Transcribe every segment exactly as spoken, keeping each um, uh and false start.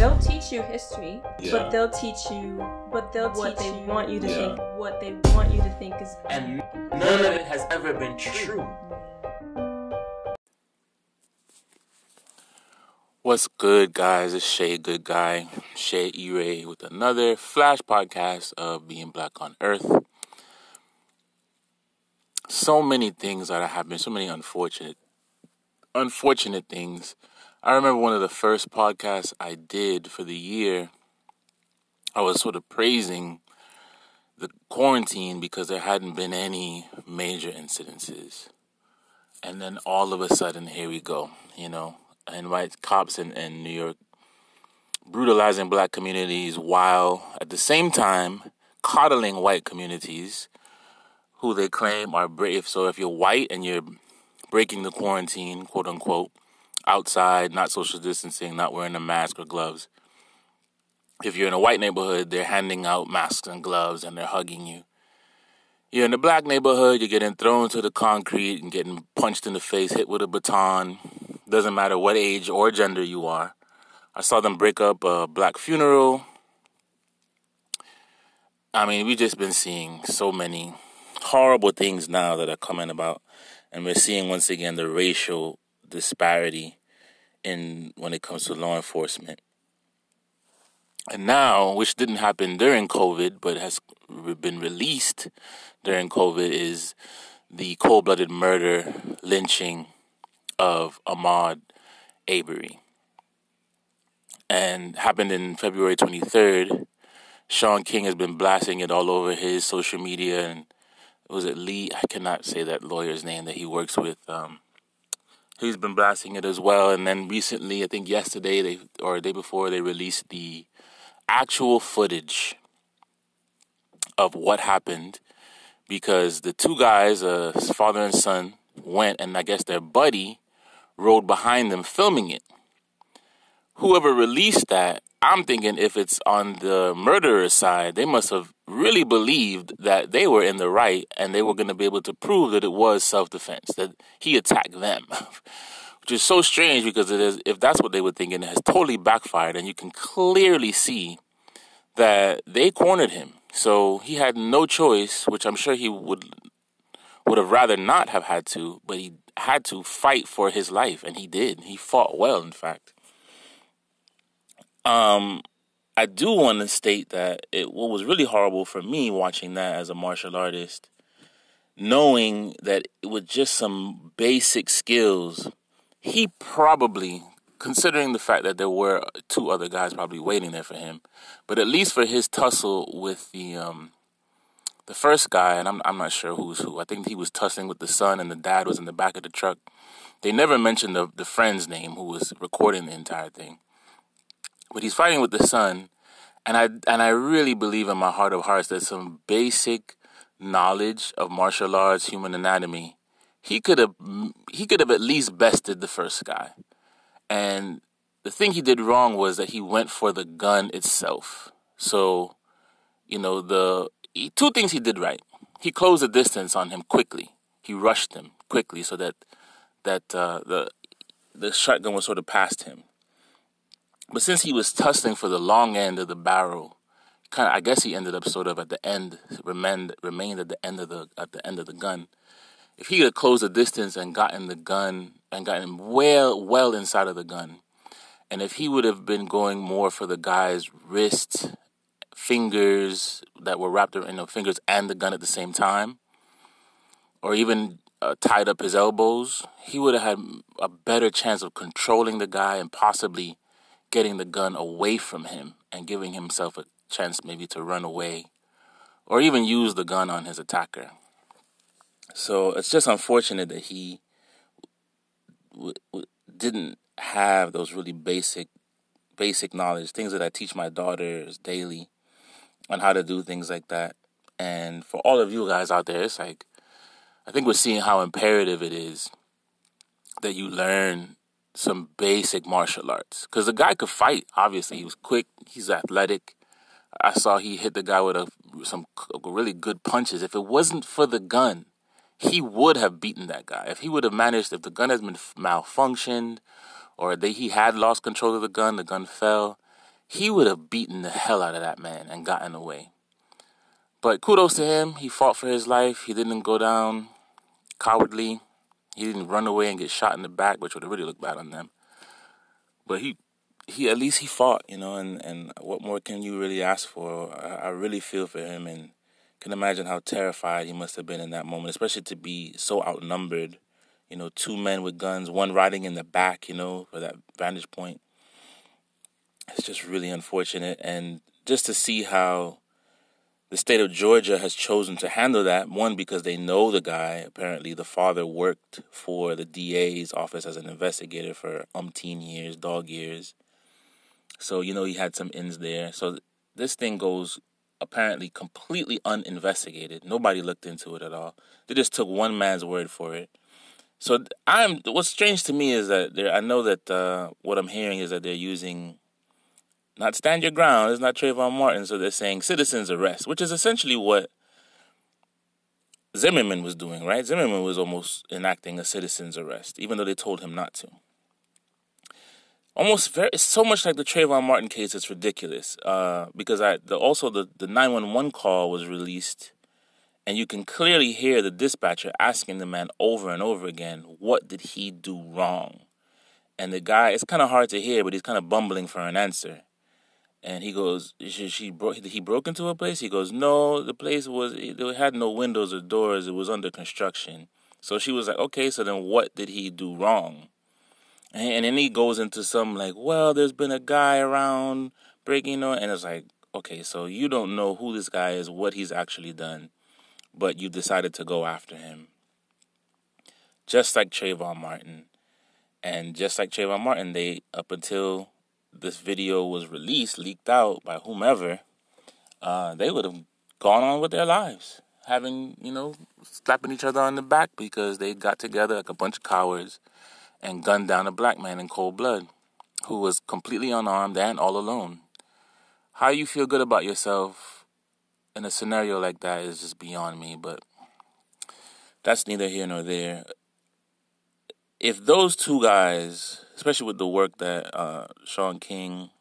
They'll teach you history, Yeah. but they'll teach you But they'll what teach they you want you to Yeah. think, what they want you to think is. And none of it has ever been true. What's good, guys? It's Shay Good Guy, Shay E-Ray, with another flash podcast of Being Black on Earth. So many things that have happened, so many unfortunate, unfortunate things. I remember one of the first podcasts I did for the year, I was sort of praising the quarantine because there hadn't been any major incidences. And then all of a sudden, here we go, you know. And white cops in, in New York brutalizing black communities while at the same time coddling white communities who they claim are brave. So if you're white and you're breaking the quarantine, quote unquote, outside, not social distancing, not wearing a mask or gloves, if you're in a white neighborhood, they're handing out masks and gloves and they're hugging you. You're in a black neighborhood, you're getting thrown to the concrete and getting punched in the face, hit with a baton. Doesn't matter what age or gender you are. I saw them break up a black funeral. I mean, we've just been seeing so many horrible things now that are coming about. And we're seeing, once again, the racial disparity in when it comes to law enforcement. And now, which didn't happen during COVID, but has been released during COVID, is the cold-blooded murder, lynching of Ahmaud Arbery. And happened in February twenty-third. Sean King has been blasting it all over his social media. And was it Lee? I cannot say that lawyer's name that he works with. Um, he's been blasting it as well. And then recently, I think yesterday they or the day before, they released the actual footage of what happened, because the two guys, uh, father and son, went, and I guess their buddy rode behind them filming it. Whoever released that, I'm thinking if it's on the murderer's side, they must have really believed that they were in the right and they were going to be able to prove that it was self-defense, that he attacked them. Which is so strange, because it is, if that's what they were thinking, it has totally backfired, and you can clearly see that they cornered him. So he had no choice, which I'm sure he would would have rather not have had to, but he had to fight for his life, and he did. He fought well, in fact. Um, I do want to state that it what was really horrible for me watching that as a martial artist, knowing that with just some basic skills, he probably, considering the fact that there were two other guys probably waiting there for him, but at least for his tussle with the um, the first guy, and I'm I'm not sure who's who. I think he was tussling with the son, and the dad was in the back of the truck. They never mentioned the the friend's name who was recording the entire thing, but he's fighting with the son, and I and I really believe in my heart of hearts that some basic knowledge of martial arts, human anatomy, he could have he could have at least bested the first guy. And the thing he did wrong was that he went for the gun itself. So, you know, the he, two things he did right. He closed the distance on him quickly. He rushed him quickly so that that uh, the the shotgun was sort of past him. But since he was tussling for the long end of the barrel, kind of, I guess he ended up sort of at the end, remained remained at the end of the at the end of the gun. If he had closed the distance and gotten the gun and gotten well well inside of the gun, and if he would have been going more for the guy's wrists, fingers that were wrapped around, you know, fingers and the gun at the same time, or even uh, tied up his elbows, he would have had a better chance of controlling the guy and possibly getting the gun away from him and giving himself a chance maybe to run away or even use the gun on his attacker. So it's just unfortunate that he w- w- didn't have those really basic basic knowledge, things that I teach my daughters daily on how to do things like that. And for all of you guys out there, it's like, I think we're seeing how imperative it is that you learn some basic martial arts. Because the guy could fight, obviously. He was quick. He's athletic. I saw he hit the guy with a, some really good punches. If it wasn't for the gun, he would have beaten that guy. If he would have managed, if the gun has been malfunctioned or they, he had lost control of the gun, the gun fell, he would have beaten the hell out of that man and gotten away. But kudos to him. He fought for his life. He didn't go down cowardly. He didn't run away and get shot in the back, which would have really looked bad on them. But he, he at least he fought, you know, and, and what more can you really ask for? I, I really feel for him and can imagine how terrified he must have been in that moment, especially to be so outnumbered. You know, two men with guns, one riding in the back, you know, for that vantage point. It's just really unfortunate. And just to see how the state of Georgia has chosen to handle that, one, because they know the guy. Apparently, the father worked for the D A's office as an investigator for umpteen years, dog years. So, you know, he had some ins there. So this thing goes apparently completely uninvestigated. Nobody looked into it at all. They just took one man's word for it. So I'm. What's strange to me is that I know that uh, what I'm hearing is that they're using not stand your ground. It's not Trayvon Martin. So they're saying citizen's arrest, which is essentially what Zimmerman was doing, right? Zimmerman was almost enacting a citizen's arrest, even though they told him not to. Almost very, it's so much like the Trayvon Martin case. It's ridiculous uh, because I the, also the, the nine one one call was released, and you can clearly hear the dispatcher asking the man over and over again, what did he do wrong? And the guy, it's kind of hard to hear, but he's kind of bumbling for an answer. And he goes, she, she bro- he broke into a place? He goes, no, the place was, it had no windows or doors. It was under construction. So she was like, okay, so then what did he do wrong? And, and then he goes into some like, well, there's been a guy around breaking on. And it's like, okay, so you don't know who this guy is, what he's actually done, but you decided to go after him. Just like Trayvon Martin. And just like Trayvon Martin, they, up until this video was released, leaked out by whomever, uh, they would have gone on with their lives, having, you know, slapping each other on the back because they got together like a bunch of cowards and gunned down a black man in cold blood who was completely unarmed and all alone. How you feel good about yourself in a scenario like that is just beyond me, but that's neither here nor there. If those two guys, especially with the work that uh, Shaun King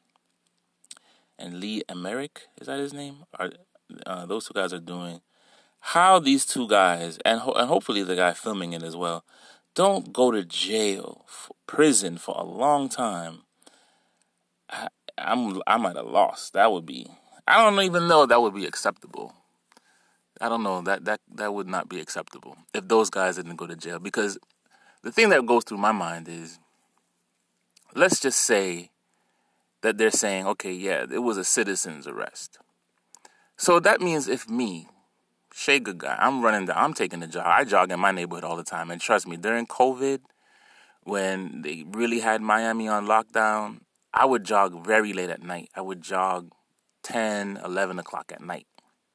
and Lee Emerick, is that his name? Are uh, those two guys are doing? How these two guys, and ho- and hopefully the guy filming it as well, don't go to jail, for prison for a long time. I, I'm I'm at a loss. That would be. I don't even know if that would be acceptable. I don't know that that that would not be acceptable if those guys didn't go to jail, because the thing that goes through my mind is, let's just say that they're saying, okay, yeah, it was a citizen's arrest. So that means if me, Shay Good Guy, I'm running down, I'm taking the jog. I jog in my neighborhood all the time. And trust me, during COVID, when they really had Miami on lockdown, I would jog very late at night. I would jog ten, eleven o'clock at night.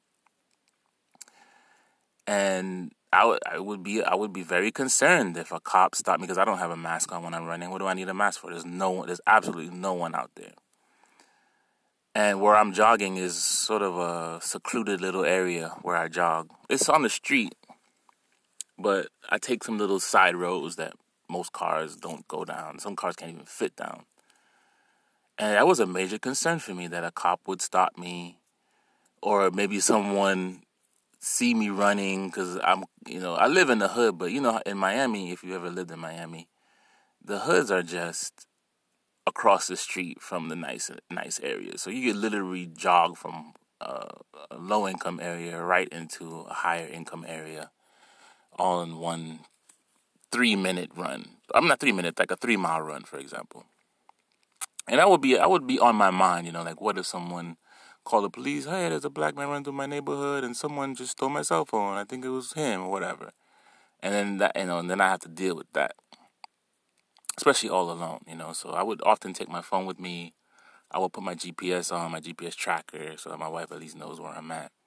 And I would, I would be I would be very concerned if a cop stopped me because I don't have a mask on when I'm running. What do I need a mask for? There's no one, there's absolutely no one out there. And where I'm jogging is sort of a secluded little area where I jog. It's on the street, but I take some little side roads that most cars don't go down. Some cars can't even fit down. And that was a major concern for me, that a cop would stop me, or maybe someone see me running, because I'm, you know, I live in the hood, but you know, in Miami, if you ever lived in Miami, the hoods are just across the street from the nice, nice areas. So you could literally jog from uh, a low-income area right into a higher-income area, all in one three-minute run. I'm not three-minute, like a three-mile run, for example. And that would be, I would be on my mind, you know, like, what if someone called the police? Hey, there's a black man running through my neighborhood, and someone just stole my cell phone. I think it was him or whatever. And then that, you know, and then I have to deal with that, especially all alone, you know. So I would often take my phone with me. I would put my G P S on, my G P S tracker, so that my wife at least knows where I'm at.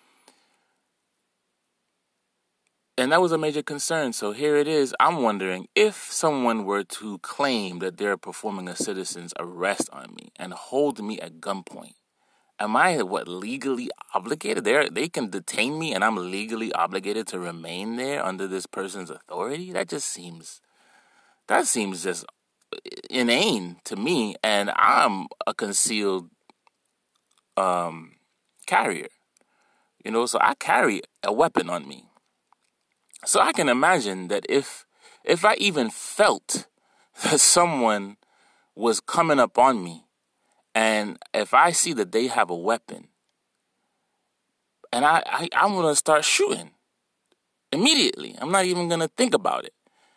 And that was a major concern. So here it is. I'm wondering, if someone were to claim that they're performing a citizen's arrest on me and hold me at gunpoint, am I, what, legally obligated? They they can detain me and I'm legally obligated to remain there under this person's authority? That just seems, that seems just inane to me. And I'm a concealed um, carrier. You know, so I carry a weapon on me. So I can imagine that if if I even felt that someone was coming up on me, and if I see that they have a weapon, and I, I, I'm going to start shooting immediately. I'm not even going to think about it.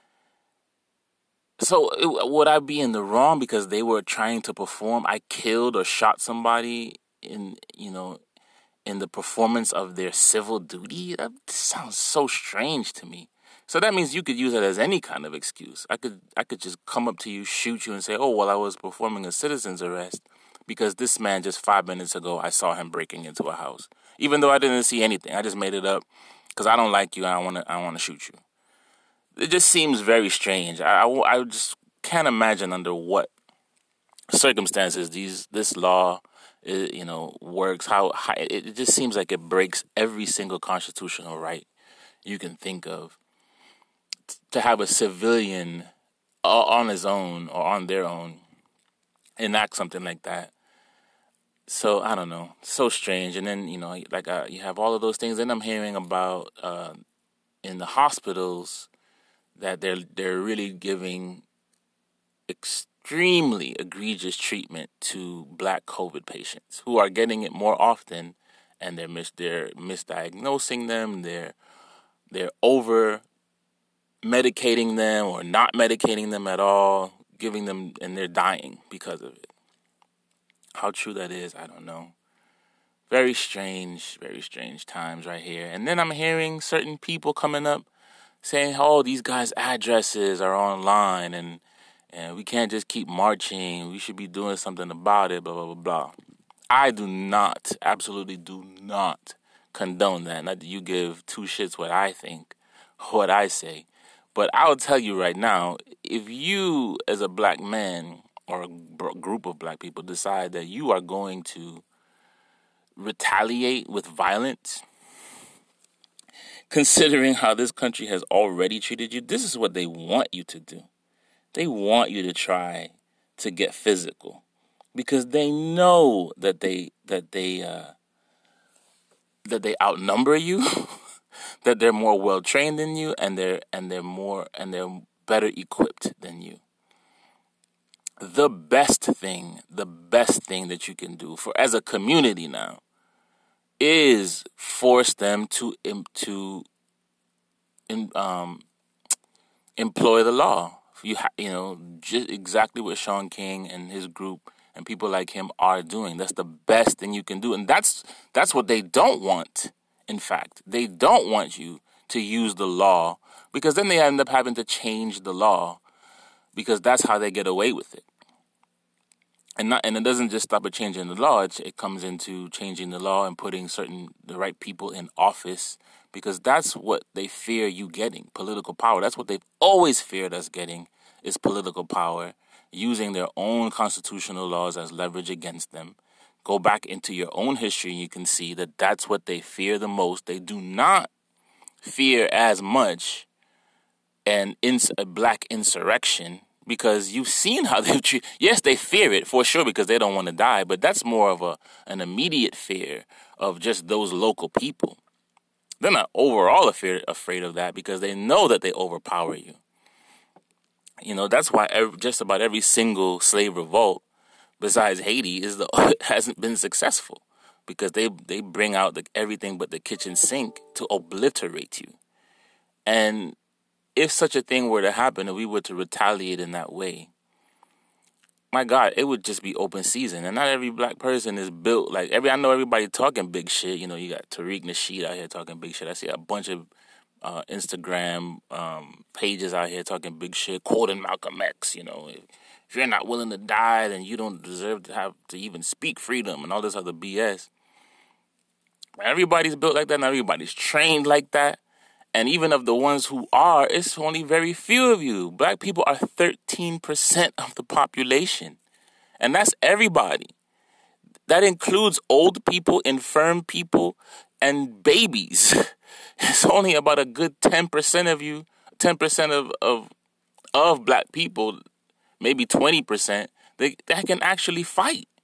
So it, would I be in the wrong because they were trying to perform? I killed or shot somebody in, you know, in the performance of their civil duty? That sounds so strange to me. So that means you could use it as any kind of excuse. I could I could just come up to you, shoot you, and say, oh, well, I was performing a citizen's arrest because this man just five minutes ago, I saw him breaking into a house. Even though I didn't see anything. I just made it up because I don't like you and I want to I want to shoot you. It just seems very strange. I, I, I just can't imagine under what circumstances these this law It, you know, works, how, how it, it just seems like it breaks every single constitutional right you can think of. To have a civilian on his own or on their own enact something like that. So, I don't know, so strange. And then, you know, like uh, you have all of those things. Then I'm hearing about uh, in the hospitals that they're, they're really giving extremely egregious treatment to black COVID patients who are getting it more often, and they're mis- they're misdiagnosing them. They're they're over medicating them or not medicating them at all, giving them, and they're dying because of it. How true that is, I don't know. Very strange, very strange times right here. And then I'm hearing certain people coming up saying, "Oh, these guys' addresses are online and." And we can't just keep marching. We should be doing something about it, blah, blah, blah, blah. I do not, absolutely do not condone that. Not that you give two shits what I think, what I say. But I'll tell you right now, if you as a black man or a group of black people decide that you are going to retaliate with violence, considering how this country has already treated you, this is what they want you to do. They want you to try to get physical because they know that they that they uh, that they outnumber you, that they're more well trained than you, and they're and they're more and they're better equipped than you. The best thing, the best thing that you can do for as a community now is force them to to in, um, employ the law. You ha- you know, just exactly what Shaun King and his group and people like him are doing. That's the best thing you can do. And that's that's what they don't want, in fact. They don't want you to use the law because then they end up having to change the law because that's how they get away with it. And not, and it doesn't just stop at changing the law. It, it comes into changing the law and putting certain the right people in office because that's what they fear you getting, political power. That's what they've always feared us getting is political power, using their own constitutional laws as leverage against them. Go back into your own history and you can see that that's what they fear the most. They do not fear as much an ins- a black insurrection because you've seen how they've treated. Yes, they fear it for sure because they don't want to die, but that's more of a an immediate fear of just those local people. They're not overall afraid, afraid of that because they know that they overpower you. You know, that's why every, just about every single slave revolt, besides Haiti, is the hasn't been successful because they, they bring out the, everything but the kitchen sink to obliterate you. And if such a thing were to happen and we were to retaliate in that way, my God, it would just be open season. And not every black person is built like every. I know everybody talking big shit. You know, you got Tariq Nasheed out here talking big shit. I see a bunch of uh, Instagram um, pages out here talking big shit, quoting Malcolm X. You know, if, if you're not willing to die, then you don't deserve to have to even speak freedom and all this other B S. Everybody's built like that. Not everybody's trained like that. And even of the ones who are, it's only very few of you. Black people are thirteen percent of the population. And that's everybody. That includes old people, infirm people, and babies. It's only about a good ten percent of you, ten percent of, of, of black people, maybe twenty percent, they, that can actually fight.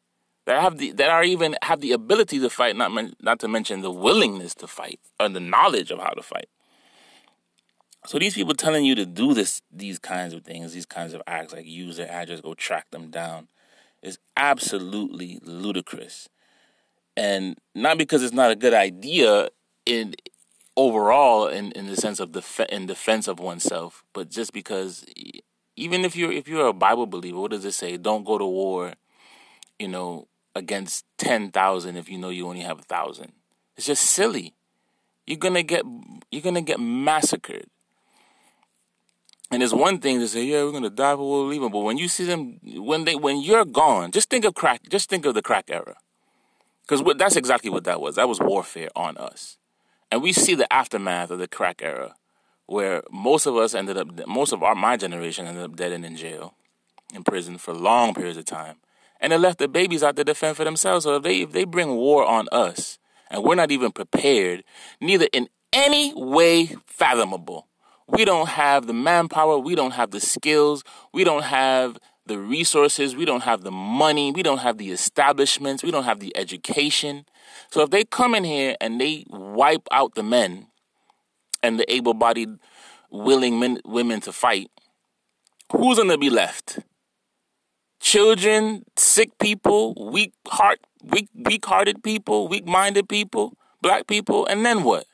that have the that are even have the ability to fight, not men, not to mention the willingness to fight or the knowledge of how to fight. So these people telling you to do this, these kinds of things, these kinds of acts, like use their address, go track them down, is absolutely ludicrous. And not because it's not a good idea in overall, in, in the sense of def- in defense of oneself, but just because even if you're if you're a Bible believer, what does it say? Don't go to war, you know, against ten thousand if you know you only have a thousand. It's just silly. You're gonna get you're gonna get massacred. And it's one thing to say, yeah, we're gonna die for what we're leaving, but when you see them, when they, when you're gone, just think of crack. Just think of the crack era, because that's exactly what that was. That was warfare on us, and we see the aftermath of the crack era, where most of us ended up, most of our my generation ended up dead and in jail, in prison for long periods of time, and it left the babies out to defend for themselves. So if they if they bring war on us, and we're not even prepared, neither in any way fathomable. We don't have the manpower. We don't have the skills. We don't have the resources. We don't have the money. We don't have the establishments. We don't have the education. So if they come in here and they wipe out the men and the able-bodied, willing men, women to fight, who's going to be left? Children, sick people, weak heart, weak, weak-hearted people, weak-minded people, black people, and then what?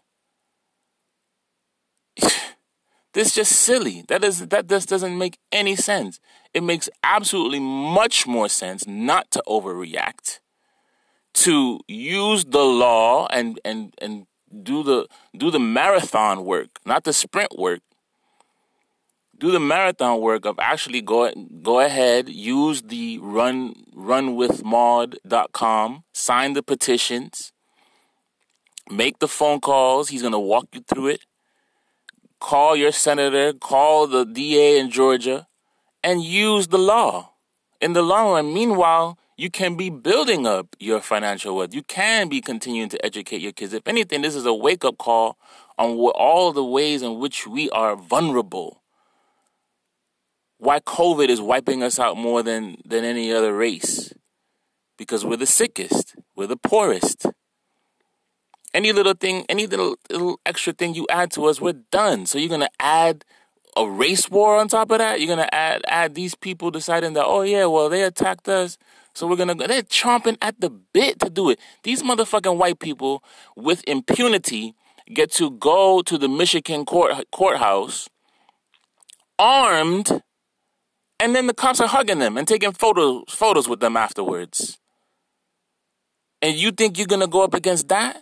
This is just silly. That is that just doesn't make any sense. It makes absolutely much more sense not to overreact, to use the law and and and do the do the marathon work, not the sprint work. Do the marathon work of actually go go ahead, use the run run with maud dot com, sign the petitions, make the phone calls. He's gonna walk you through it. Call your senator, call the D A in Georgia, and use the law. In the long run, meanwhile, you can be building up your financial wealth. You can be continuing to educate your kids. If anything, this is a wake-up call on what, all the ways in which we are vulnerable. Why COVID is wiping us out more than, than any other race. Because we're the sickest. We're the poorest. Any little thing, any little, little extra thing you add to us, we're done. So you're going to add a race war on top of that? You're going to add add these people deciding that, oh, yeah, well, they attacked us, so we're going to go. They're chomping at the bit to do it. These motherfucking white people with impunity get to go to the Michigan court courthouse armed, and then the cops are hugging them and taking photos photos with them afterwards. And you think you're going to go up against that?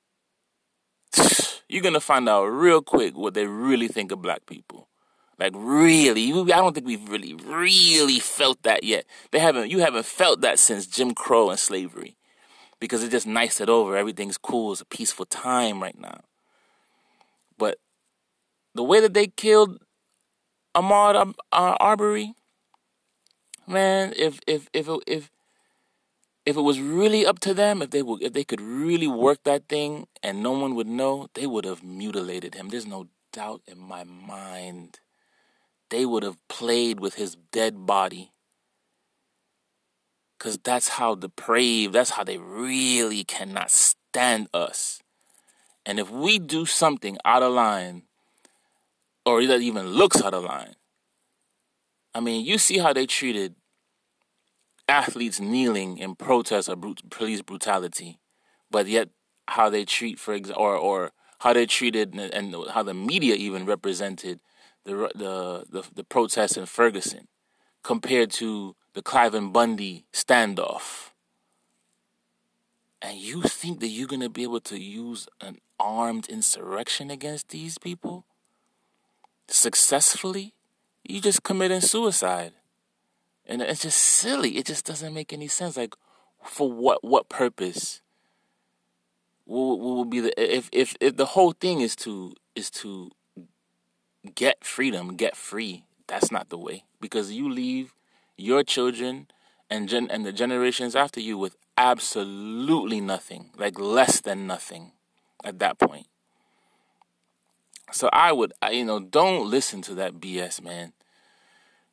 You're going to find out real quick what they really think of black people. Like, really. I don't think we've really, really felt that yet. They haven't. You haven't felt that since Jim Crow and slavery. Because it just niced it over. Everything's cool. It's a peaceful time right now. But the way that they killed Ahmaud uh, Arbery, man, if if if if If it was really up to them, if they would, if they could really work that thing and no one would know, they would have mutilated him. There's no doubt in my mind. They would have played with his dead body. Because that's how depraved, that's how they really cannot stand us. And if we do something out of line, or that even looks out of line, I mean, you see how they treated athletes kneeling in protest of brut- police brutality, but yet how they treat, for example, or or how they treated and, and how the media even represented the the the, the protests in Ferguson compared to the Cliven Bundy standoff. And you think that you're going to be able to use an armed insurrection against these people successfully? You just committing suicide. And it's just silly. It just doesn't make any sense. Like, for what what purpose? What will be the if, if if the whole thing is to is to get freedom, get free? That's not the way, because you leave your children and gen, and the generations after you with absolutely nothing, like less than nothing, at that point. So I would, I, you know, don't listen to that B S, man.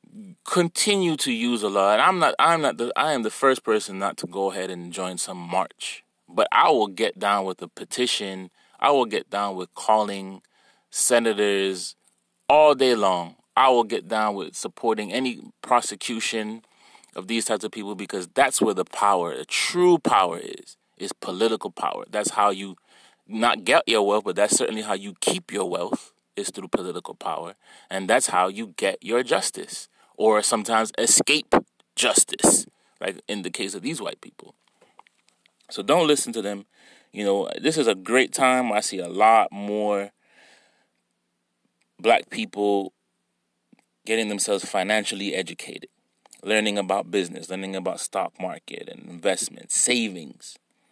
continue to use a law. And I'm not, I'm not, the, I am the first person not to go ahead and join some march. But I will get down with a petition. I will get down with calling senators all day long. I will get down with supporting any prosecution of these types of people, because that's where the power, the true power is, is political power. That's how you not get your wealth, but that's certainly how you keep your wealth, is through political power. And that's how you get your justice, or sometimes escape justice, like in the case of these white people. So don't listen to them. You know, this is a great time. I see a lot more black people getting themselves financially educated, learning about business, learning about stock market and investment, savings,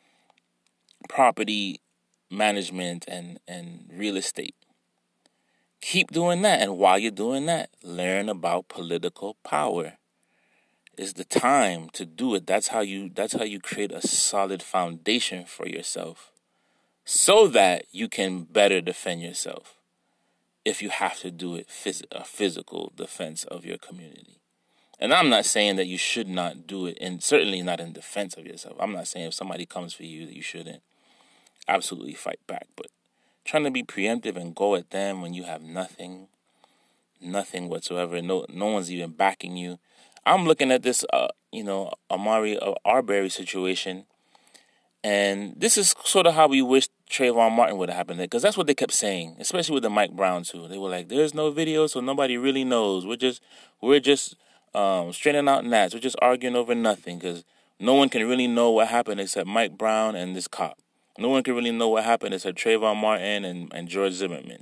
property management, and, and real estate. Keep doing that. And while you're doing that, learn about political power. It's the time to do it. That's how you that's how you create a solid foundation for yourself, so that you can better defend yourself if you have to do it, phys- a physical defense of your community. And I'm not saying that you should not do it, and certainly not in defense of yourself. I'm not saying if somebody comes for you that you shouldn't absolutely fight back. But trying to be preemptive and go at them when you have nothing, nothing whatsoever, no no one's even backing you. I'm looking at this, uh, you know, Ahmaud Arbery situation, and this is sort of how we wish Trayvon Martin would have happened, because that's what they kept saying, especially with the Mike Brown too. They were like, "There's no video, so nobody really knows. We're just, we're just um, straightening out gnats. We're just arguing over nothing, because no one can really know what happened except Mike Brown and this cop. No one can really know what happened except Trayvon Martin and, and George Zimmerman.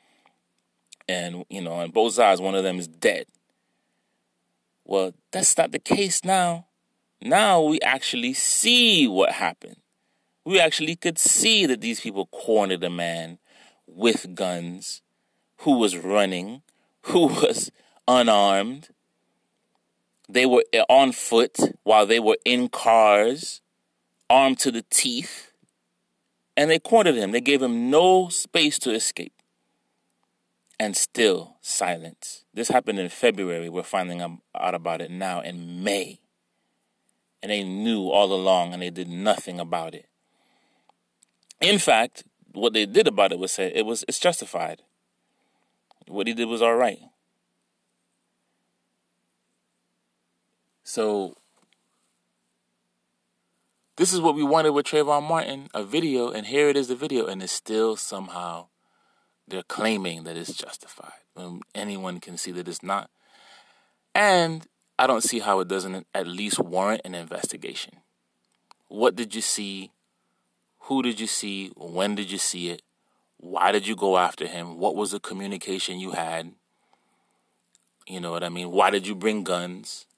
And you know, on both sides, one of them is dead." Well, that's not the case now. Now we actually see what happened. We actually could see that these people cornered a man with guns who was running, who was unarmed. They were on foot while they were in cars, armed to the teeth. And they cornered him. They gave him no space to escape. And still silence. This happened in February. We're finding out about it now in May. And they knew all along, and they did nothing about it. In fact, what they did about it was say it was it's justified. What he did was all right. So this is what we wanted with Trayvon Martin, a video, and here it is, the video, and it's still somehow they're claiming that it's justified when anyone can see that it's not. And I don't see how it doesn't at least warrant an investigation. What did you see? Who did you see? When did you see it? Why did you go after him? What was the communication you had? You know what I mean? Why did you bring guns?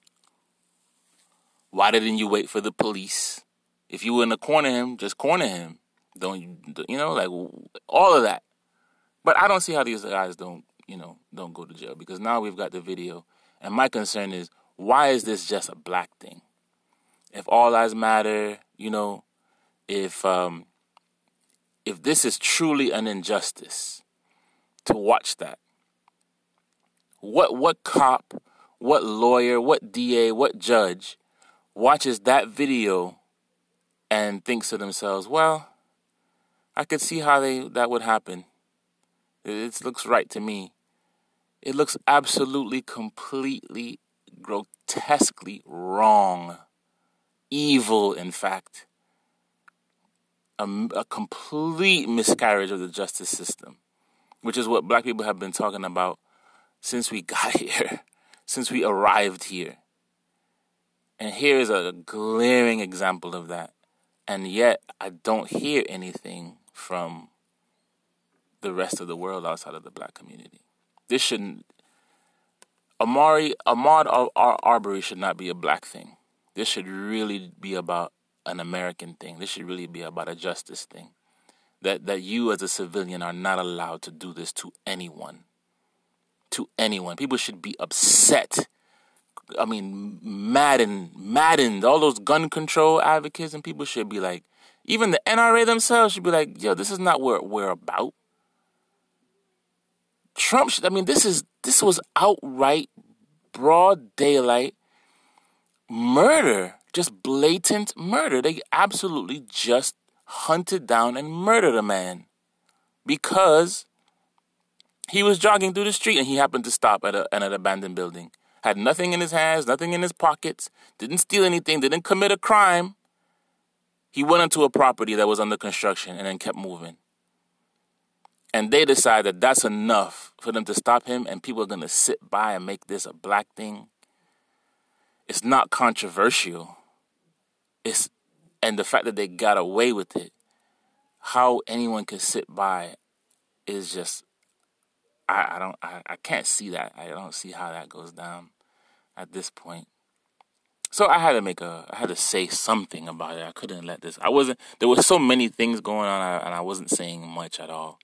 Why didn't you wait for the police? If you were going to corner him, just corner him. Don't you, you know, like all of that. But I don't see how these guys don't, you know, don't go to jail, because now we've got the video. And my concern is, why is this just a black thing? If all lives matter, you know, if um, if this is truly an injustice, to watch that, what what cop, what lawyer, what D A, what judge watches that video and thinks to themselves, well, I could see how they that would happen. It looks right to me. It looks absolutely, completely, grotesquely wrong. Evil, in fact. A, a complete miscarriage of the justice system, which is what black people have been talking about since we got here, since we arrived here. And here is a glaring example of that. And yet, I don't hear anything from the rest of the world outside of the black community. This shouldn't... Amari, Ahmaud Ar- Ar- Arbery should not be a black thing. This should really be about an American thing. This should really be about a justice thing. That that you as a civilian are not allowed to do this to anyone. To anyone. People should be upset. I mean, maddened, maddened. All those gun control advocates and people should be like, even the N R A themselves should be like, yo, this is not what we're about. Trump should, I mean, this is this was outright broad daylight murder, just blatant murder. They absolutely just hunted down and murdered a man because he was jogging through the street and he happened to stop at, a, at an abandoned building. Had nothing in his hands, nothing in his pockets, didn't steal anything, didn't commit a crime. He went into a property that was under construction and then kept moving. And they decided that that's enough for them to stop him, and people are going to sit by and make this a black thing. It's not controversial. It's and the fact that they got away with it, how anyone can sit by is just, I, I don't, I, I can't see that. I don't see how that goes down at this point. So I had to make a, I had to say something about it. I couldn't let this, I wasn't, there were so many things going on and I wasn't saying much at all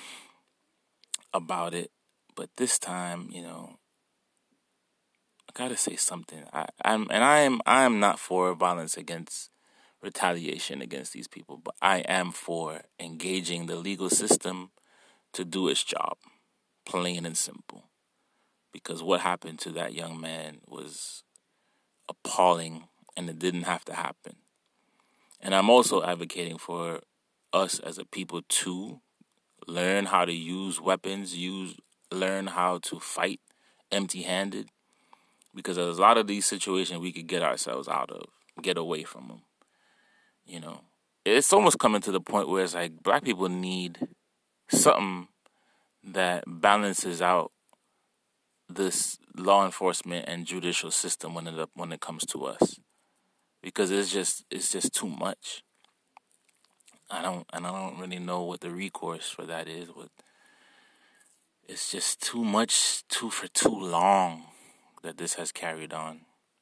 about it. But this time, you know, I gotta say something. I, I'm, and I am, I am not for violence against, retaliation against these people, but I am for engaging the legal system to do its job, plain and simple. Because what happened to that young man was appalling, and it didn't have to happen. And I'm also advocating for us as a people to learn how to use weapons, use learn how to fight empty-handed, because there's a lot of these situations we could get ourselves out of, get away from them. You know, it's almost coming to the point where it's like black people need something that balances out this law enforcement and judicial system when it when it comes to us, because it's just it's just too much. I don't and I don't really know what the recourse for that is. But it's just too much, too for too long that this has carried on.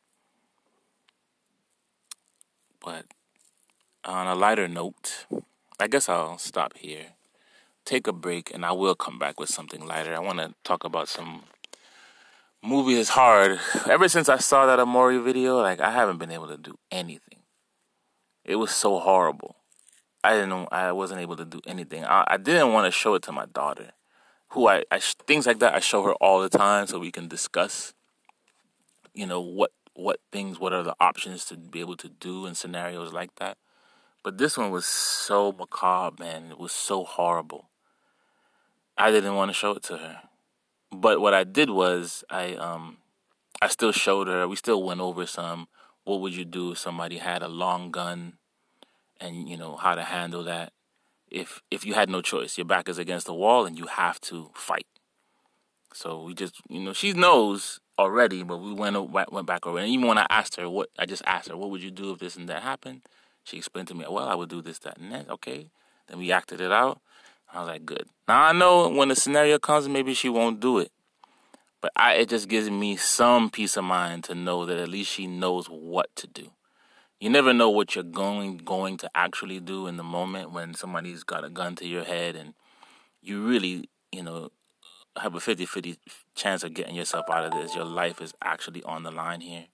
But on a lighter note, I guess I'll stop here, take a break, and I will come back with something lighter. I want to talk about some movie that's hard. Ever since I saw that Amori video, like, I haven't been able to do anything. It was so horrible. I didn't. I wasn't able to do anything. I, I didn't want to show it to my daughter, who I, I things like that I show her all the time, so we can discuss. You know what what things, what are the options to be able to do in scenarios like that. But this one was so macabre, man. It was so horrible. I didn't want to show it to her. But what I did was I um I still showed her. We still went over some. What would you do if somebody had a long gun, and you know how to handle that? If if you had no choice, your back is against the wall and you have to fight. So we just, you know, she knows already, but we went went back over. And even when I asked her, what I just asked her, what would you do if this and that happened? She explained to me, well, I would do this, that, and that. Okay. Then we acted it out. I was like, good. Now, I know when the scenario comes, maybe she won't do it. But I, it just gives me some peace of mind to know that at least she knows what to do. You never know what you're going going to actually do in the moment when somebody's got a gun to your head and you really, you know, have a fifty-fifty chance of getting yourself out of this. Your life is actually on the line here.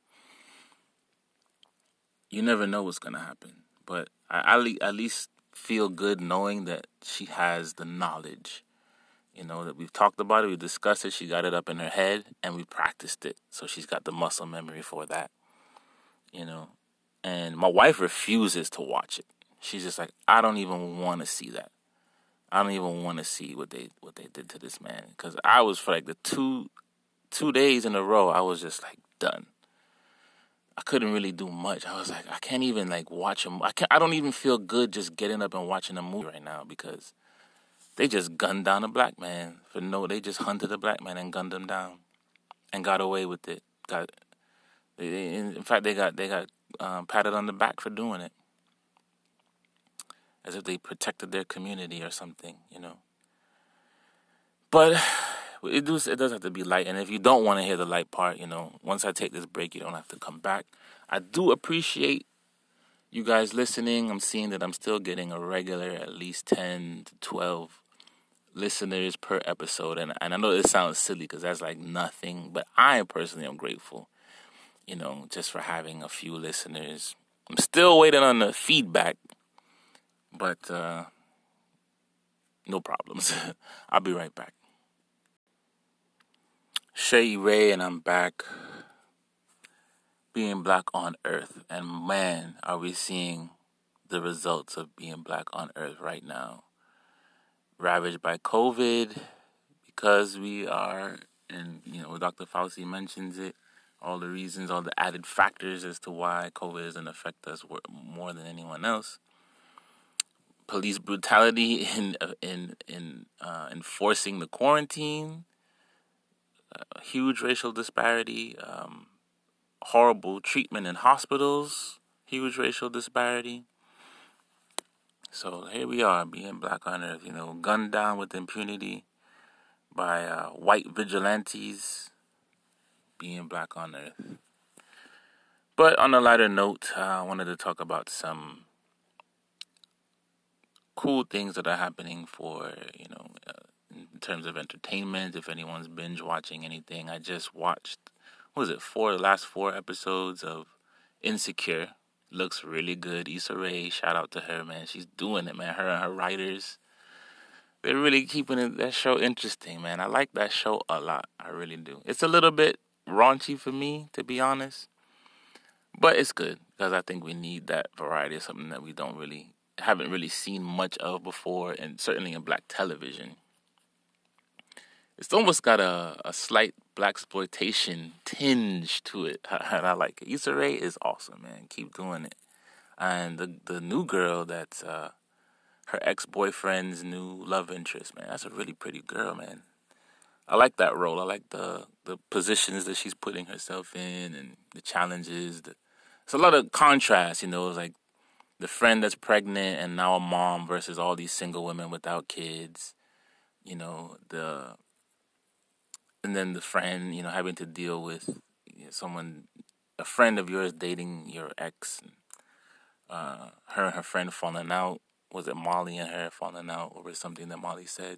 You never know what's going to happen. But I, I at least feel good knowing that she has the knowledge. You know, that we've talked about it, we discussed it, she got it up in her head, and we practiced it. So she's got the muscle memory for that. You know, and my wife refuses to watch it. She's just like, I don't even want to see that. I don't even want to see what they what they did to this man. Because I was, for like the two two days in a row, I was just like done. I couldn't really do much. I was like, I can't even like watch a I can't I don't even feel good just getting up and watching a movie right now, because they just gunned down a black man for no they just hunted a black man and gunned him down and got away with it. Got they, in fact they got they got um, patted on the back for doing it. As if they protected their community or something, you know. But it does, it does have to be light. And if you don't want to hear the light part, you know, once I take this break, you don't have to come back. I do appreciate you guys listening. I'm seeing that I'm still getting a regular at least ten to twelve listeners per episode. And, and I know this sounds silly because that's like nothing. But I personally am grateful, you know, just for having a few listeners. I'm still waiting on the feedback. But uh, no problems. I'll be right back. Shay Ray, and I'm back. being black on Earth, and man, are we seeing the results of being black on Earth right now. Ravaged by COVID, because we are, and you know, Doctor Fauci mentions it, all the reasons, all the added factors as to why COVID doesn't affect us more than anyone else. Police brutality in in in uh, enforcing the quarantine, uh, huge racial disparity, um, horrible treatment in hospitals, huge racial disparity. So here we are, being black on Earth, you know, gunned down with impunity by uh, white vigilantes, being black on Earth. But on a lighter note, uh, I wanted to talk about some cool things that are happening for, you know, uh, in terms of entertainment. If anyone's binge watching anything, I just watched, what was it, four, the last four episodes of Insecure. Looks really good. Issa Rae, shout out to her, man. She's doing it, man. Her and her writers, they're really keeping it, that show interesting, man. I like that show a lot. I really do. It's a little bit raunchy for me, to be honest. But it's good, because I think we need that variety of something that we don't really, haven't really seen much of before, and certainly in black television. It's almost got a, a slight blaxploitation tinge to it, and I like it. Issa Rae is awesome, man. Keep doing it. And the the new girl that's uh, her ex-boyfriend's new love interest, man, that's a really pretty girl, man. I like that role. I like the, the positions that she's putting herself in and the challenges. The, it's a lot of contrast, you know. It's like the friend that's pregnant and now a mom versus all these single women without kids, you know, the... And then the friend, you know, having to deal with you know, someone, a friend of yours dating your ex. And, uh, her and her friend falling out. Was it Molly and her falling out over something that Molly said?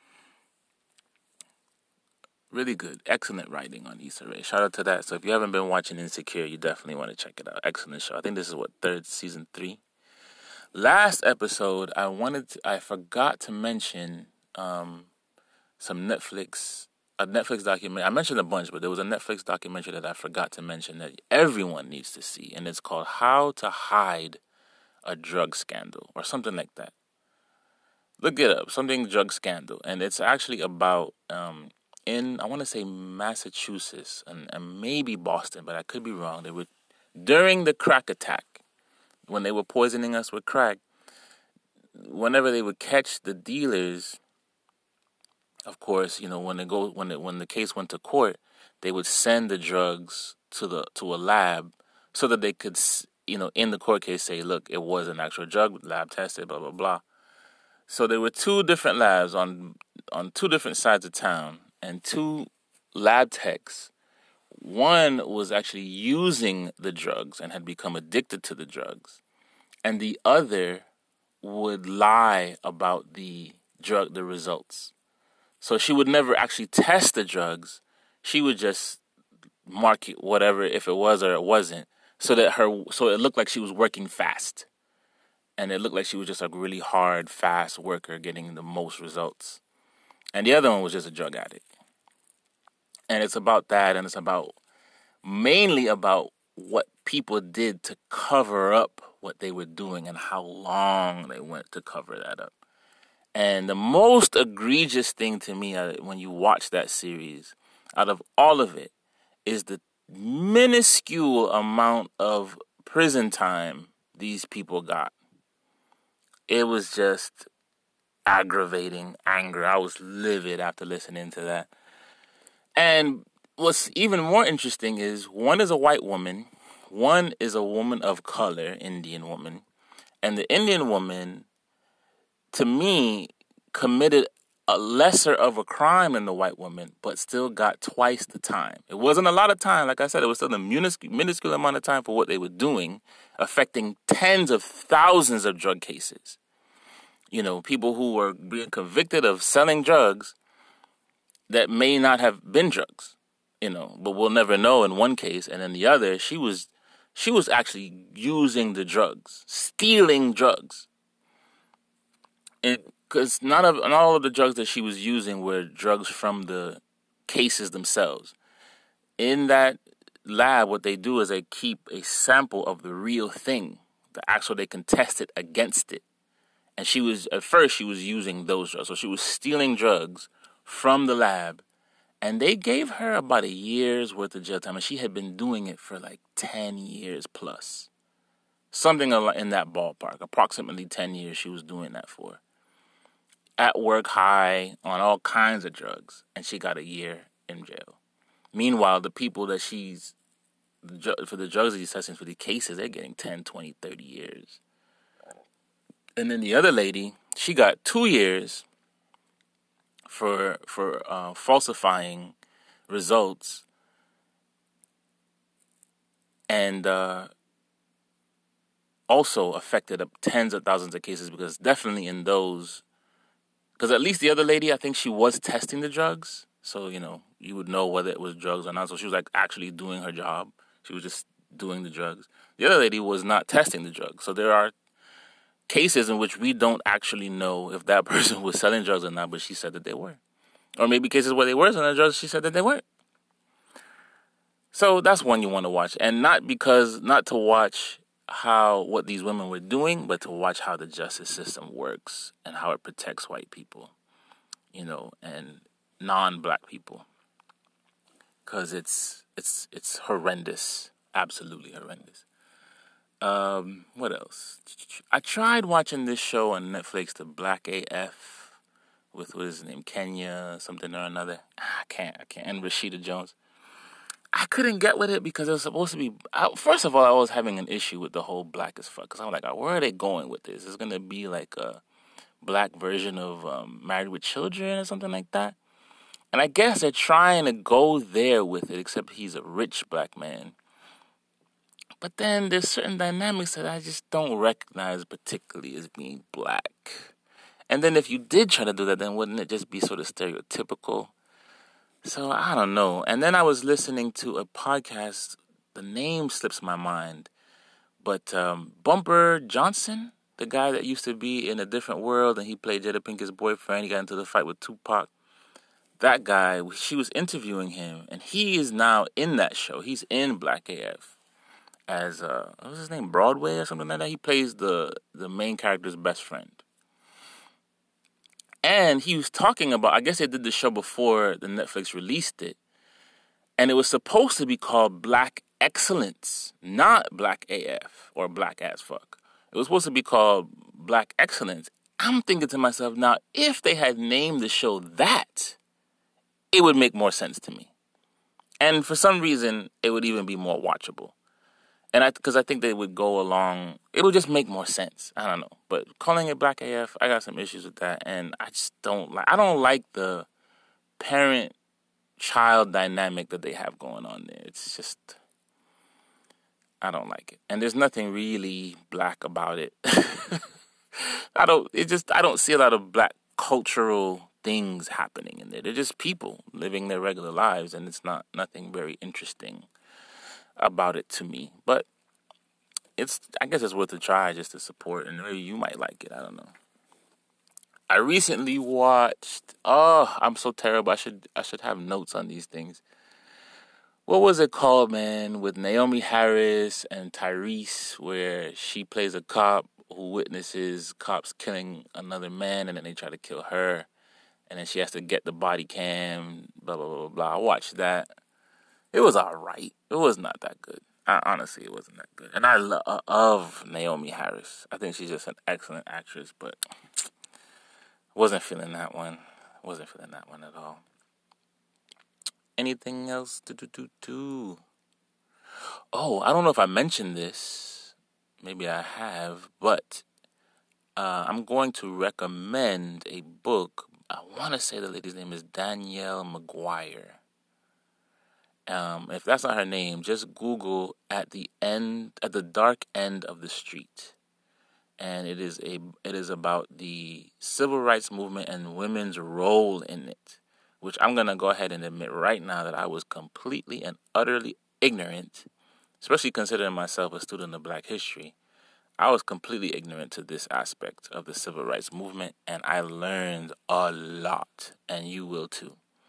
Really good. Excellent writing on Issa Rae. Shout out to that. So if you haven't been watching Insecure, you definitely want to check it out. Excellent show. I think this is, what, third, season three? Last episode, I wanted to, I forgot to mention um, some Netflix... A Netflix documentary. I mentioned a bunch, but there was a Netflix documentary that I forgot to mention that everyone needs to see, and it's called How to Hide a Drug Scandal, or something like that. Look it up, something drug scandal, and it's actually about, um, in, I want to say Massachusetts, and, and maybe Boston, but I could be wrong. They were, during the crack attack, when they were poisoning us with crack, whenever they would catch the dealers, of course, you know, when they go when it, when the case went to court, they would send the drugs to the to a lab so that they could, you know, in the court case say, look, it was an actual drug, lab tested, blah blah blah. So there were two different labs on on two different sides of town, and two lab techs. One was actually using the drugs and had become addicted to the drugs, and the other would lie about the drug, the results. So she would never actually test the drugs. She would just mark it, whatever, if it was or it wasn't, so that her, so it looked like she was working fast. And it looked like she was just a really hard, fast worker getting the most results. And the other one was just a drug addict. And it's about that, and it's about, mainly about what people did to cover up what they were doing and how long they went to cover that up. And the most egregious thing to me uh, when you watch that series, out of all of it, is the minuscule amount of prison time these people got. It was just aggravating anger. I was livid after listening to that. And what's even more interesting is one is a white woman, one is a woman of color, Indian woman, and the Indian woman, to me, committed a lesser of a crime than the white woman, but still got twice the time. It wasn't a lot of time. Like I said, it was still a minuscule, minuscule amount of time for what they were doing, affecting tens of thousands of drug cases. You know, people who were being convicted of selling drugs that may not have been drugs, you know, but we'll never know in one case. And in the other, she was, she was actually using the drugs, stealing drugs. And because none of, not all of the drugs that she was using were drugs from the cases themselves. In that lab, what they do is they keep a sample of the real thing, the actual, they can test it against it. And she was, at first, she was using those drugs. So she was stealing drugs from the lab. And they gave her about a year's worth of jail time. And she had been doing it for like ten years plus. Something in that ballpark. Approximately ten years she was doing that for. At work high, on all kinds of drugs. And she got a year in jail. Meanwhile, the people that she's, for the drugs that she's testing for the cases, they're getting ten, twenty, thirty years. And then the other lady, she got two years for for uh, falsifying results, and uh, also affected tens of thousands of cases, because definitely in those, because at least the other lady, I think she was testing the drugs, so, you know, you would know whether it was drugs or not, so she was like actually doing her job. She was just doing the drugs. The other lady was not testing the drugs, so there are cases in which we don't actually know if that person was selling drugs or not, but she said that they were. Or maybe cases where they were selling drugs, she said that they weren't. So that's one you want to watch. And not because, not to watch how, what these women were doing, but to watch how the justice system works and how it protects white people, you know, and non-black people. Because it's, it's, it's horrendous. Absolutely horrendous. Um, what else? I tried watching this show on Netflix, The Black A F, with, what is his name, Kenya, something or another. I can't, I can't. And Rashida Jones. I couldn't get with it because it was supposed to be, I, first of all, I was having an issue with the whole black as fuck. Because I'm like, where are they going with this? Is it going to be like a black version of um, Married with Children or something like that? And I guess they're trying to go there with it, except he's a rich black man. But then there's certain dynamics that I just don't recognize particularly as being black. And then if you did try to do that, then wouldn't it just be sort of stereotypical? So I don't know. And then I was listening to a podcast. The name slips my mind. But um, Bumper Johnson, the guy that used to be in A Different World, and he played Jada Pinkett's boyfriend. He got into the fight with Tupac. That guy, she was interviewing him, and he is now in that show. He's in Black A F. As, uh, what was his name, Broadway or something like that? He plays the, the main character's best friend. And he was talking about, I guess they did the show before the Netflix released it. And it was supposed to be called Black Excellence, not Black A F or Black as fuck. It was supposed to be called Black Excellence. I'm thinking to myself, now, if they had named the show that, it would make more sense to me. And for some reason, it would even be more watchable. And I, because I think they would go along, it would just make more sense. I don't know. But calling it Black A F, I got some issues with that. And I just don't like, I don't like the parent-child dynamic that they have going on there. It's just, I don't like it. And there's nothing really black about it. I don't, it just, I don't see a lot of black cultural things happening in there. They're just people living their regular lives, and it's not, nothing very interesting about it to me. But it's, I guess it's worth a try just to support, and maybe you might like it. I don't know. I recently watched, oh, I'm so terrible. I should I should have notes on these things. What was it called, man, with Naomi Harris and Tyrese, where she plays a cop who witnesses cops killing another man, and then they try to kill her, and then she has to get the body cam, blah, blah, blah, blah. I watched that. It was all right. It was not that good. I, honestly, it wasn't that good. And I lo- love Naomi Harris. I think she's just an excellent actress, but wasn't feeling that one. Wasn't feeling that one at all. Anything else? Do, do, do, do. Oh, I don't know if I mentioned this. Maybe I have, but uh, I'm going to recommend a book. I want to say the lady's name is Danielle McGuire. Um, if that's not her name, just Google at the end, at the dark end of the street, and it is a it is about the civil rights movement and women's role in it. Which I'm gonna go ahead and admit right now that I was completely and utterly ignorant, especially considering myself a student of Black history. I was completely ignorant to this aspect of the civil rights movement, and I learned a lot, and you will too.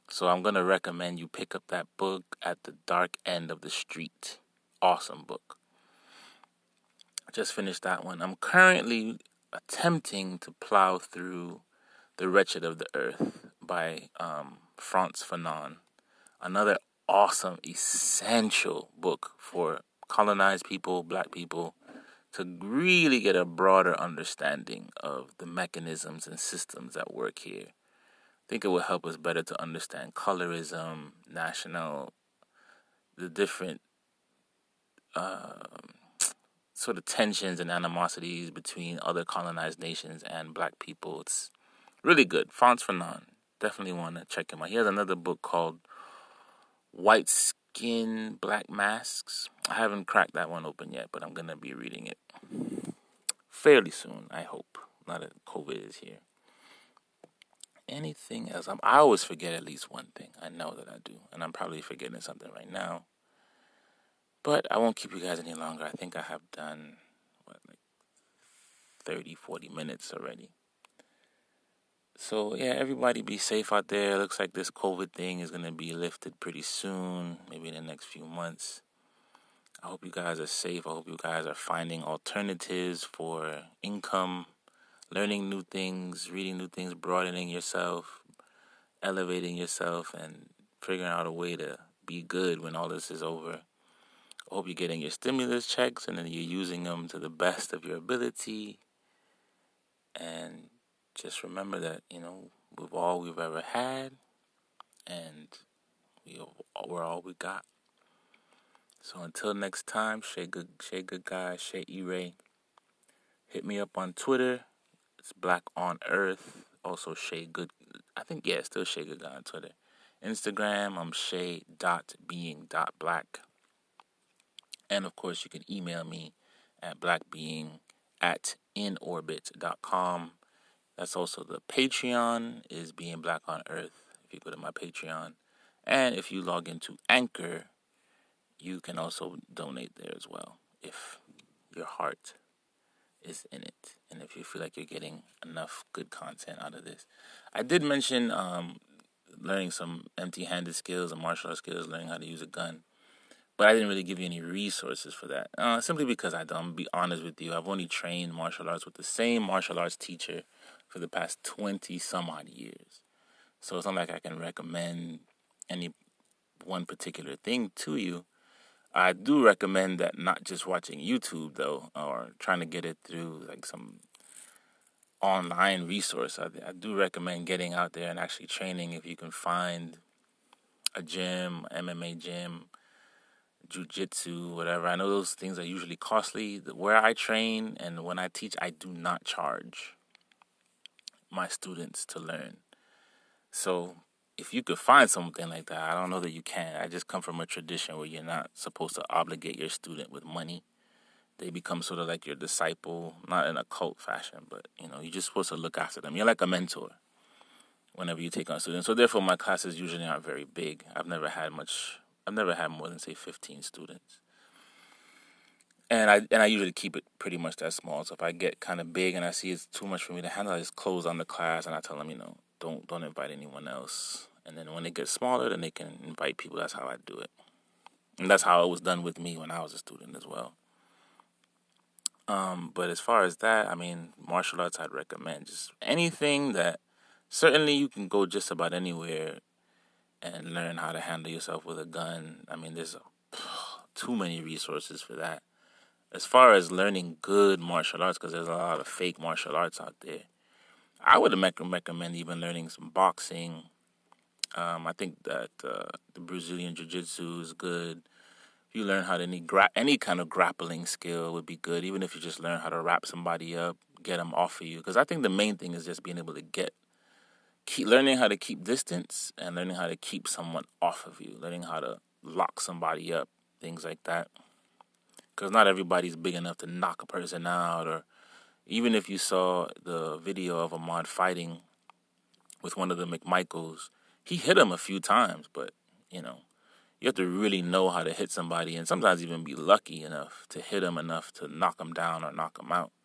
So I'm going to recommend you pick up that book, At the Dark End of the Street. Awesome book. I just finished that one. I'm currently attempting to plow through The Wretched of the Earth by um, Frantz Fanon. Another awesome, essential book for colonized people, black people, to really get a broader understanding of the mechanisms and systems that work here. I think it will help us better to understand colorism, national, the different uh, sort of tensions and animosities between other colonized nations and black people. It's really good. Frantz Fanon. Definitely want to check him out. He has another book called White Skin, Black Masks. I haven't cracked that one open yet, but I'm going to be reading it fairly soon, I hope. Now that COVID is here. Anything else? I'm, I always forget at least one thing. I know that I do. And I'm probably forgetting something right now. But I won't keep you guys any longer. I think I have done, what, like thirty, forty minutes already. So, yeah, everybody be safe out there. Looks like this COVID thing is going to be lifted pretty soon, maybe in the next few months. I hope you guys are safe. I hope you guys are finding alternatives for income, learning new things, reading new things, broadening yourself, elevating yourself, and figuring out a way to be good when all this is over. I hope you're getting your stimulus checks and then you're using them to the best of your ability. And just remember that, you know, we're all we've ever had, and we, we're all we got. So until next time, Shay Good, Shay Good Guy, Shay E-Ray. Hit me up on Twitter. It's Black on Earth. Also Shay Good. I think, yeah, still Shay Good Guy on Twitter. Instagram, I'm Shay dot being dot black. And of course, you can email me at blackbeing at inorbit dot com. That's also the Patreon, is Being Black on Earth, if you go to my Patreon. And if you log into Anchor, you can also donate there as well, if your heart is in it, and if you feel like you're getting enough good content out of this. I did mention um, learning some empty-handed skills and martial arts skills, learning how to use a gun. But I didn't really give you any resources for that, uh, simply because I don't, be honest with you, I've only trained martial arts with the same martial arts teacher for the past twenty some odd years. So it's not like I can recommend any one particular thing to you. I do recommend that not just watching YouTube, though, or trying to get it through like some online resource. I, I do recommend getting out there and actually training if you can find a gym, M M A gym, jiu-jitsu, whatever. I know those things are usually costly. Where I train and when I teach, I do not charge my students to learn. So if you could find something like that, I don't know that you can. I just come from a tradition where you're not supposed to obligate your student with money. They become sort of like your disciple, not in a cult fashion, but, you know, you're just supposed to look after them. You're like a mentor whenever you take on students. So therefore, my classes usually aren't very big. I've never had much, I've never had more than, say, fifteen students. And I and I usually keep it pretty much that small. So if I get kind of big and I see it's too much for me to handle, I just close on the class and I tell them, you know, don't don't invite anyone else. And then when it gets smaller, then they can invite people. That's how I do it. And that's how it was done with me when I was a student as well. Um, but as far as that, I mean, martial arts I'd recommend. Just anything that, certainly you can go just about anywhere and learn how to handle yourself with a gun. I mean, there's a, too many resources for that. As far as learning good martial arts, because there's a lot of fake martial arts out there, I would recommend even learning some boxing. Um, I think that uh, the Brazilian Jiu-Jitsu is good. If you learn how to any gra- any kind of grappling skill would be good, even if you just learn how to wrap somebody up, get them off of you. Because I think the main thing is just being able to get, keep learning how to keep distance and learning how to keep someone off of you, learning how to lock somebody up, things like that. Because not everybody's big enough to knock a person out. Or even if you saw the video of Ahmad fighting with one of the McMichaels, he hit him a few times, but, you know, you have to really know how to hit somebody and sometimes even be lucky enough to hit them enough to knock them down or knock them out,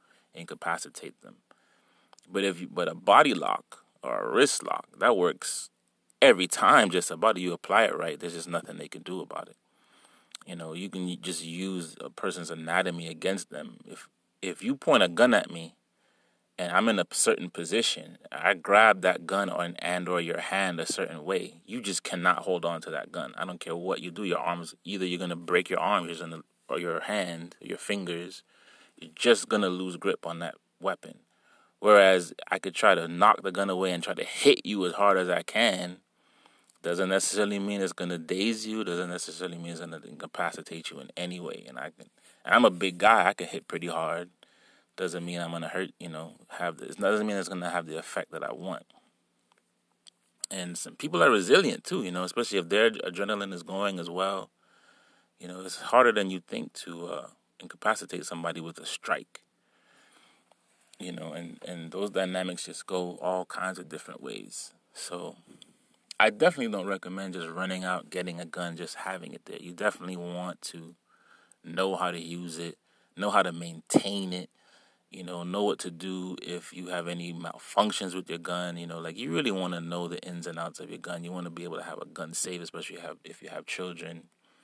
incapacitate them. But if you, but a body lock or a wrist lock, that works every time just about it. You apply it right, there's just nothing they can do about it. You know, you can just use a person's anatomy against them. If if you point a gun at me and I'm in a certain position, I grab that gun or and or your hand a certain way, you just cannot hold on to that gun. I don't care what you do. Your arms, either you're gonna break your arms or your hand, your fingers. You're just gonna lose grip on that weapon. Whereas I could try to knock the gun away and try to hit you as hard as I can. Doesn't necessarily mean it's gonna daze you. Doesn't necessarily mean it's gonna incapacitate you in any way. And I can, and I'm a big guy. I can hit pretty hard. Doesn't mean I'm gonna hurt. You know, have this. Doesn't mean it's gonna have the effect that I want. And some people are resilient too. You know, especially if their adrenaline is going as well. You know, it's harder than you think to uh, incapacitate somebody with a strike. You know, and, and those dynamics just go all kinds of different ways. So I definitely don't recommend just running out, getting a gun, just having it there. You definitely want to know how to use it, know how to maintain it, you know, know what to do if you have any malfunctions with your gun. You know, like you really want to know the ins and outs of your gun. You want to be able to have a gun safe, especially if you have, if you have children.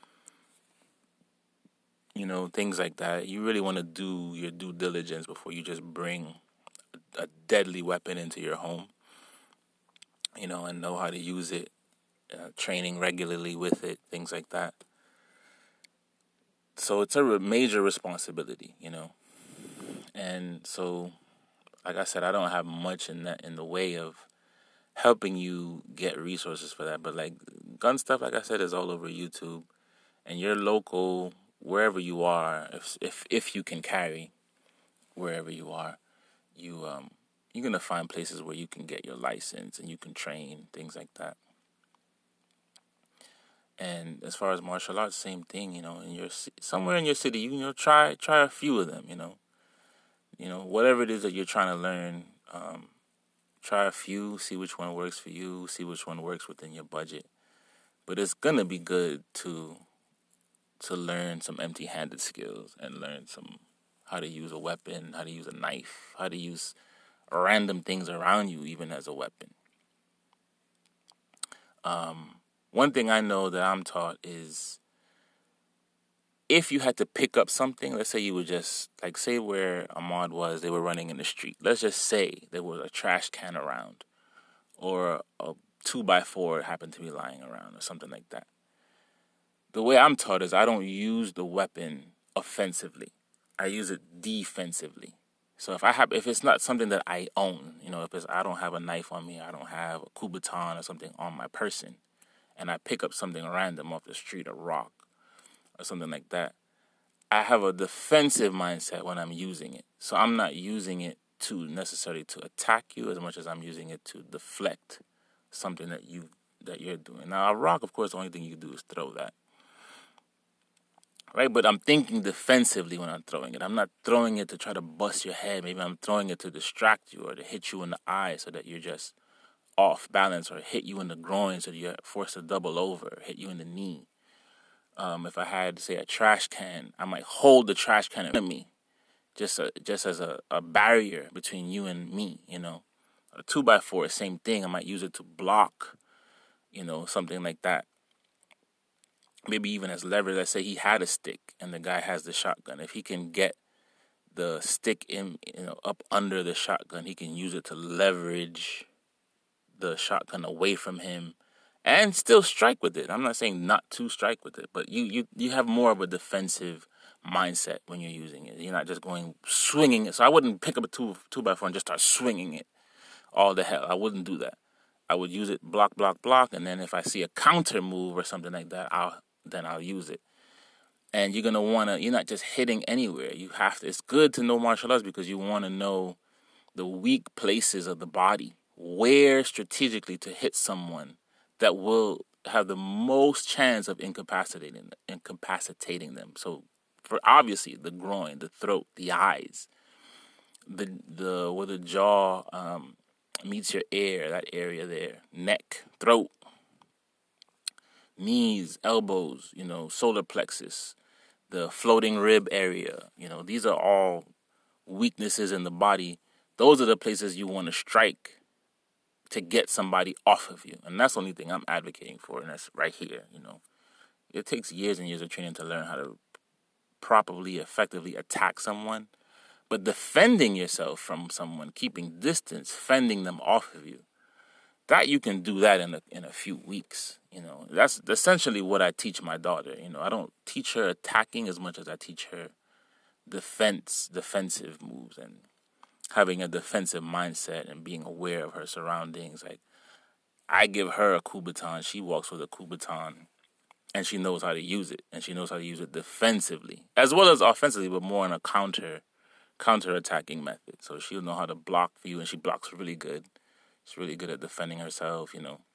You know, things like that. You really want to do your due diligence before you just bring a deadly weapon into your home, you know, and know how to use it, uh, training regularly with it, things like that. So it's a major responsibility, you know. And so, like I said, I don't have much in that in the way of helping you get resources for that. But like gun stuff, like I said, is all over YouTube, and your local, wherever you are, if if if you can carry, wherever you are, you um you're gonna find places where you can get your license and you can train, things like that. And as far as martial arts, same thing, you know. In your somewhere in your city, you, you know, try try a few of them, you know. You know, whatever it is that you're trying to learn, um, try a few, see which one works for you, see which one works within your budget. But it's gonna be good to to learn some empty-handed skills and learn some how to use a weapon, how to use a knife, how to use random things around you, even as a weapon. Um, one thing I know that I'm taught is if you had to pick up something, let's say you were just, like, say where Ahmad was, they were running in the street. Let's just say there was a trash can around or a two by four happened to be lying around or something like that. The way I'm taught is I don't use the weapon offensively. I use it defensively. So if I have, if it's not something that I own, you know, if it's, I don't have a knife on me, I don't have a Kubotan or something on my person, and I pick up something random off the street, a rock or something like that, I have a defensive mindset when I'm using it. So I'm not using it to necessarily to attack you as much as I'm using it to deflect something that you that you're doing. Now a rock, of course, the only thing you can do is throw that. Right, but I'm thinking defensively when I'm throwing it. I'm not throwing it to try to bust your head. Maybe I'm throwing it to distract you or to hit you in the eye so that you're just off balance, or hit you in the groin so that you're forced to double over, or hit you in the knee. Um, if I had, say, a trash can, I might hold the trash can at me just a, just as a, a barrier between you and me, you know. A two by four, same thing. I might use it to block, you know, something like that. Maybe even as leverage. Let's say he had a stick and the guy has the shotgun. If he can get the stick in, you know, up under the shotgun, he can use it to leverage the shotgun away from him and still strike with it. I'm not saying not to strike with it, but you, you, you have more of a defensive mindset when you're using it. You're not just going swinging it. So I wouldn't pick up a two, two by four and just start swinging it all the hell. I wouldn't do that. I would use it block, block, block, and then if I see a counter move or something like that, I'll then I'll use it. And you're going to want to, you're not just hitting anywhere. You have to, it's good to know martial arts because you want to know the weak places of the body, where strategically to hit someone that will have the most chance of incapacitating, incapacitating them. So for obviously the groin, the throat, the eyes, the, the, where the jaw um, meets your ear, that area there, neck, throat, knees, elbows, you know, solar plexus, the floating rib area, you know, these are all weaknesses in the body. Those are the places you want to strike to get somebody off of you. And that's the only thing I'm advocating for, and that's right here, you know. It takes years and years of training to learn how to properly, effectively attack someone. But defending yourself from someone, keeping distance, fending them off of you, that you can do that in a, in a few weeks. You know, that's essentially what I teach my daughter. You know, I don't teach her attacking as much as I teach her defense, defensive moves, and having a defensive mindset and being aware of her surroundings. Like, I give her a coup baton, she walks with a coup baton, and she knows how to use it, and she knows how to use it defensively, as well as offensively, but more in a counter, counter-attacking method. So she'll know how to block for you, and she blocks really good. She's really good at defending herself, you know.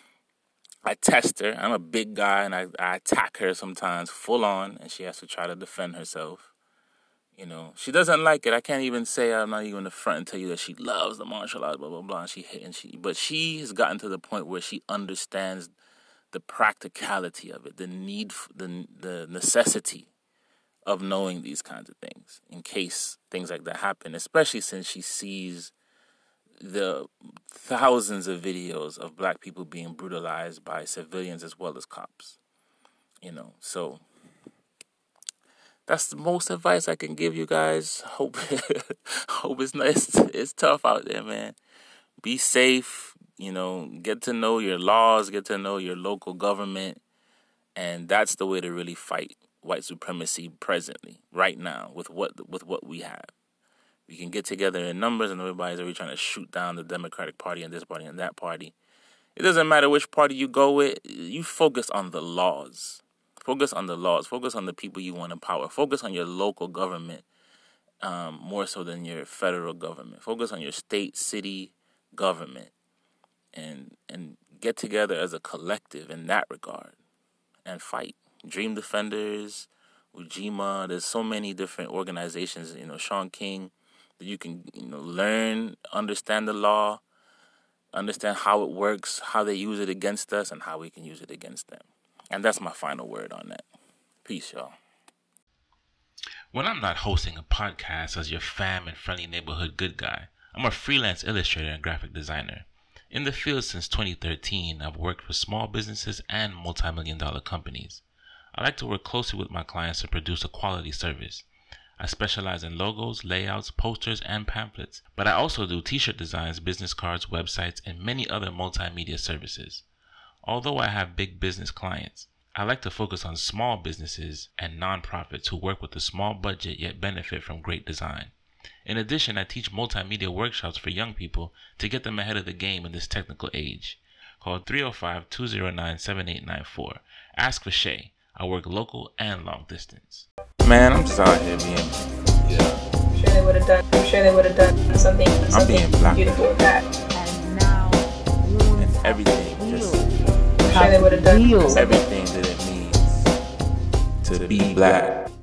I test her. I'm a big guy, and I, I attack her sometimes full on, and she has to try to defend herself. You know, she doesn't like it. I can't even say, I'm not even in the front and tell you that she loves the martial arts, blah, blah, blah. And she, and she, but she has gotten to the point where she understands the practicality of it, the need, the the necessity of knowing these kinds of things in case things like that happen, especially since she sees the thousands of videos of black people being brutalized by civilians as well as cops. You know, so that's the most advice I can give you guys. Hope hope it's nice. It's tough out there, man. Be safe, you know, get to know your laws, get to know your local government, and that's the way to really fight white supremacy presently, right now, with what with what we have. We can get together in numbers, and everybody's already trying to shoot down the Democratic Party and this party and that party. It doesn't matter which party you go with. You focus on the laws. Focus on the laws. Focus on the people you want in power. Focus on your local government um, more so than your federal government. Focus on your state, city government, and and get together as a collective in that regard and fight. Dream Defenders, Ujima. There's so many different organizations. You know, Shaun King, that you can you know learn, understand the law, understand how it works, how they use it against us, and how we can use it against them. And that's my final word on that. Peace, y'all. When I'm not hosting a podcast as your fam and friendly neighborhood good guy, I'm a freelance illustrator and graphic designer. In the field since twenty thirteen, I've worked for small businesses and multi-million dollar companies. I like to work closely with my clients to produce a quality service. I specialize in logos, layouts, posters, and pamphlets, but I also do t-shirt designs, business cards, websites, and many other multimedia services. Although I have big business clients, I like to focus on small businesses and nonprofits who work with a small budget yet benefit from great design. In addition, I teach multimedia workshops for young people to get them ahead of the game in this technical age. Call three oh five, two oh nine, seven eight nine four. Ask for Shay. I work local and long distance. Man, I'm just out here being, yeah. I'm sure they would have done. I'm sure they would have done something, something being black. beautiful with that. And now, and everything, just I'm sure they would have done everything that it means to be black.